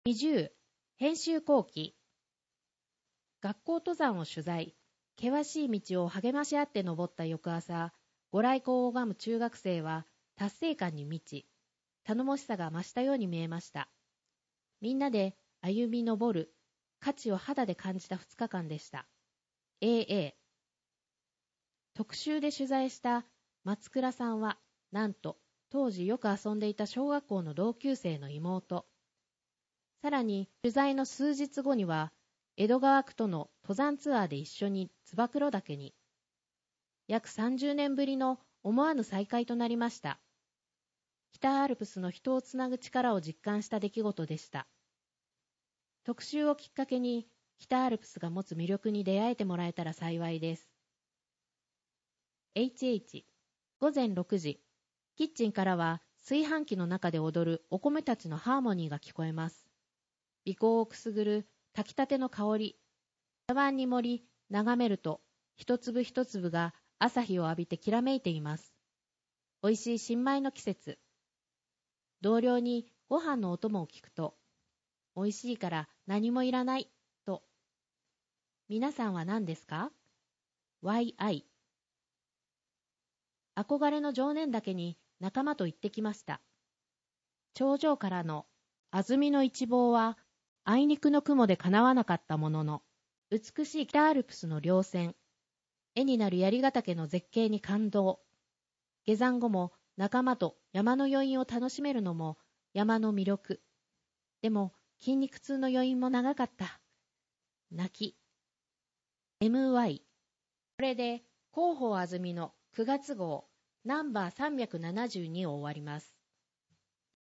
20、編集後期。学校登山を取材。険しい道を励まし合って登った翌朝、ご来光を拝む中学生は達成感に満ち、頼もしさが増したように見えました。みんなで歩み登る価値を肌で感じた2日間でした。AA。特集で取材した松倉さんは、なんと当時よく遊んでいた小学校の同級生の妹。さらに取材の数日後には、江戸川区との登山ツアーで一緒に燕岳に。約30年ぶりの思わぬ再会となりました。北アルプスの人をつなぐ力を実感した出来事でした。特集をきっかけに北アルプスが持つ魅力に出会えてもらえたら幸いです。HH。午前6時。キッチンからは炊飯器の中で踊るお米たちのハーモニーが聞こえます。鼻孔をくすぐる炊きたての香り。茶碗に盛り、眺めると、一粒一粒が朝日を浴びてきらめいています。おいしい新米の季節。同僚にご飯のお供を聞くと、おいしいから何もいらない、と。皆さんは何ですか？ YI。憧れの常念岳に仲間と行ってきました。頂上からの安曇の一望は、あいにくの雲でかなわなかったものの、美しい北アルプスの稜線、絵になる槍ヶ岳の絶景に感動。下山後も仲間と山の余韻を楽しめるのも山の魅力。でも筋肉痛の余韻も長かった。泣き。MY。これで広報安曇の9月号ナンバー372を終わります。